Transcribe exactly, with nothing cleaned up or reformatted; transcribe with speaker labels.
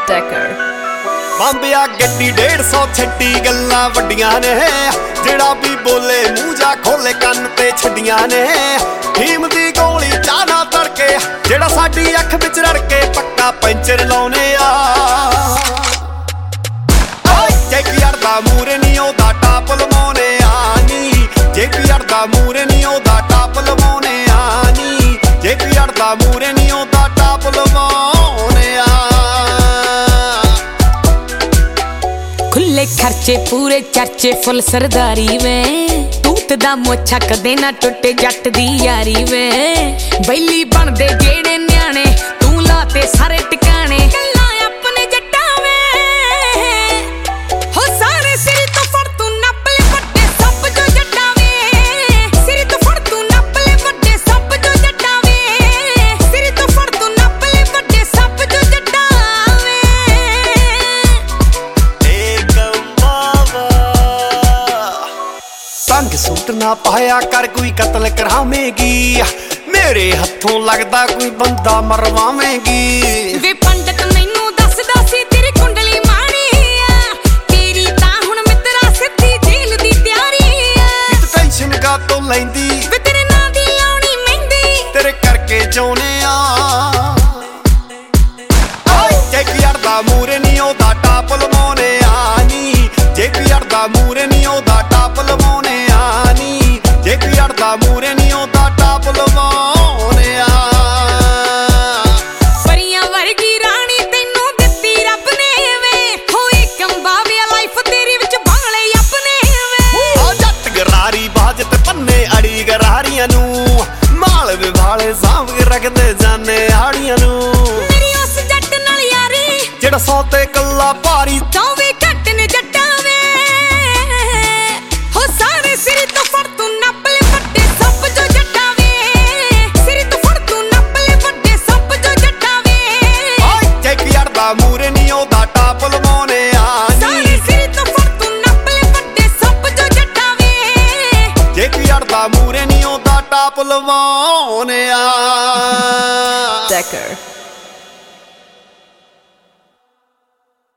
Speaker 1: Decker
Speaker 2: ਬੰਬਿਆ ਗੱਡੀ डेढ़ सौ ਛੱਡੀ ਗੱਲਾਂ ਵੱਡੀਆਂ ਨੇ ਜਿਹੜਾ ਵੀ ਬੋਲੇ ਮੂੰਹ ਜਾ ਖੋਲੇ ਕੰਨ ਤੇ ਛੱਡੀਆਂ ਨੇ ਹੀਮ ਦੀ ਗੋਲੀ ਚਾਹ ਨਾ ਤੜਕੇ ਜਿਹੜਾ ਸਾਡੀ ਅੱਖ ਵਿੱਚ ਰੜ ਕੇ ਪੱਕਾ ਪੈਂਚਰ ਲਾਉਨੇ ਆ ਓਏ ਜੇ ਕੀ ਅੜਦਾ ਮੂਰੇ ਨਹੀਂ ਉਹਦਾ ਟਾਪ ਲਵਾਉਨੇ ਆ ਨੀ ਜੇ ਕੀ ਅੜਦਾ ਮੂਰੇ ਨਹੀਂ ਉਹਦਾ ਟਾਪ ਲਵਾਉਨੇ ਆ ਨੀ ਜੇ ਕੀ ਅੜਦਾ ਮੂਰੇ ਨਹੀਂ ਉਹਦਾ ਟਾਪ ਲਵਾਉਨੇ ਆ
Speaker 3: खुले खर्चे पूरे चर्चे फुल सरदारी में तूत दा मोछा कदे ना टुटे जट दी यारी में बैली बनदे जेड़े न्याणे तू लाते सारे टिकाणे गल्लां अपने जट्टां में हो सारे सिर तो फड़ तू नप ले वड्डे सब जो जट्टां में सिर तो फड़ तू नप ले वड्डे सब जो जट्टां में सिर तो फड़ तू नप ले वड्डे सब जो जट्टां
Speaker 2: संग सूट ना पाया कर कोई कत्ल करावेगी मेरे हथों लगदा कोई बंदा मरवावेगी
Speaker 3: वे पंडित मैनू दसदा सी तेरी कुंडली माड़ी आ तेरी तां हुण मित्रा सिद्धी जेल दी तैयारी आ
Speaker 2: इत टेंशन का तो लैंदी
Speaker 3: वे तेरे नां दी लाउणी मेहंदी
Speaker 2: तेरे करके जोने आ ओए जे की अड़दा मूरे नहीं ओदा टाप लवाउने आ नी जे की अड़दा मूरे नहीं ओदा टाप लवाउने आ नी जे की अड़दा मूरे नहीं ओदा टाप लवाउने आ
Speaker 3: परियां वर्गी राणी तैनू दित्ती रब ने वे होई कंबा वे लाइफ तेरी विच बाले अपने वे
Speaker 2: ओ जट गरारी बाज ते पन्ने अड़ी गरारियां नू माल विभाले सांभ के रखदे जाने आड़ियां नू
Speaker 3: मेरी उस जट नाल यारी
Speaker 2: जेड़ा सौ ते कल्ला भारी
Speaker 3: चौवे घट ने जट्टां वे हो सारे सिर तो फड़ तू नप ले वड्डे सब जो जट्टां वे सिर तो फड़ तू नप ले वड्डे सब जो जट्टां वे
Speaker 2: ओए जे की अड़दा मूरे नहीं ओदा टाप लवाउने आ
Speaker 3: सारे
Speaker 2: नी
Speaker 3: सिर तो फड़ तू नप ले वड्डे सब जो जट्टां वे
Speaker 2: जे की अड़दा मूरे नहीं ओदा टाप लवाउने आ
Speaker 1: Decker